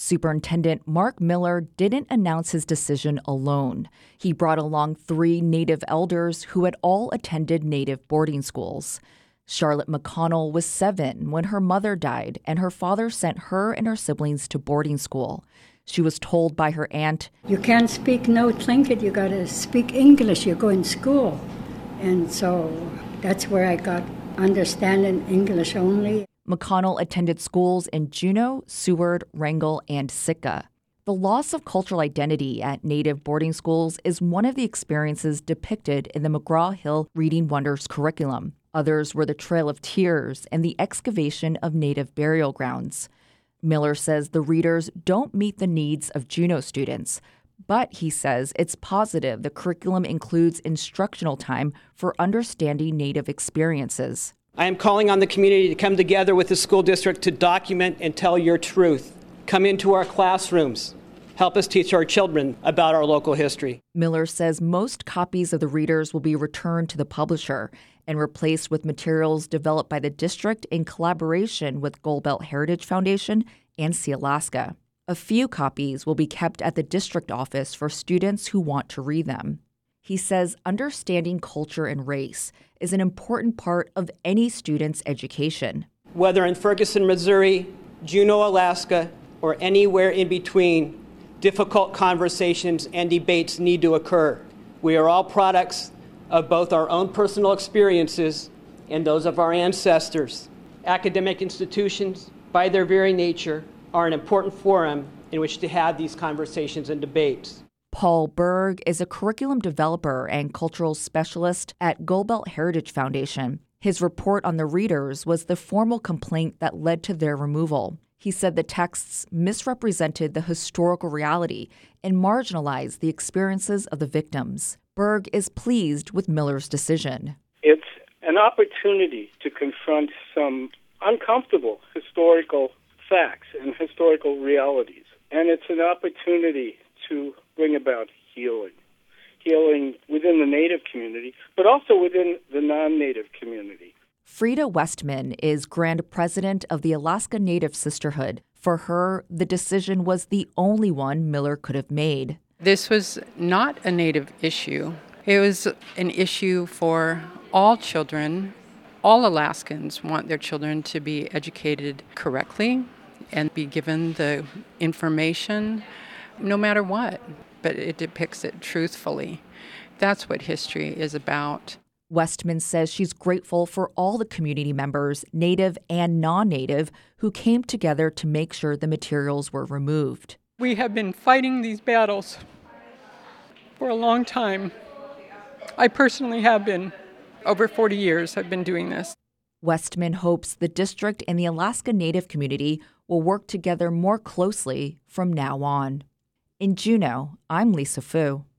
Superintendent Mark Miller didn't announce his decision alone. He brought along 3 Native elders who had all attended Native boarding schools. Charlotte McConnell was 7 when her mother died, and her father sent her and her siblings to boarding school. She was told by her aunt, "You can't speak no Tlingit, you got to speak English, you go in school." And so that's where I got understanding English only. McConnell attended schools in Juneau, Seward, Wrangell, and Sitka. The loss of cultural identity at Native boarding schools is one of the experiences depicted in the McGraw-Hill Reading Wonders curriculum. Others were the Trail of Tears and the excavation of Native burial grounds. Miller says the readers don't meet the needs of Juneau students, but he says it's positive the curriculum includes instructional time for understanding Native experiences. I am calling on the community to come together with the school district to document and tell your truth. Come into our classrooms. Help us teach our children about our local history. Miller says most copies of the readers will be returned to the publisher and replaced with materials developed by the district in collaboration with Gold Belt Heritage Foundation and Sealaska. A few copies will be kept at the district office for students who want to read them. He says understanding culture and race is an important part of any student's education. Whether in Ferguson, Missouri, Juneau, Alaska, or anywhere in between, difficult conversations and debates need to occur. We are all products of both our own personal experiences and those of our ancestors. Academic institutions, by their very nature, are an important forum in which to have these conversations and debates. Paul Berg is a curriculum developer and cultural specialist at Gold Belt Heritage Foundation. His report on the readers was the formal complaint that led to their removal. He said the texts misrepresented the historical reality and marginalized the experiences of the victims. Berg is pleased with Miller's decision. It's an opportunity to confront some uncomfortable historical facts and historical realities. And it's an opportunity to bring about healing within the Native community, but also within the non-Native community. Frida Westman is Grand President of the Alaska Native Sisterhood. For her, the decision was the only one Miller could have made. This was not a Native issue. It was an issue for all children. All Alaskans want their children to be educated correctly and be given the information no matter what, but it depicts it truthfully. That's what history is about. Westman says she's grateful for all the community members, Native and non-Native, who came together to make sure the materials were removed. We have been fighting these battles for a long time. I personally have been. Over 40 years I've been doing this. Westman hopes the district and the Alaska Native community will work together more closely from now on. In Juneau, I'm Lisa Fu.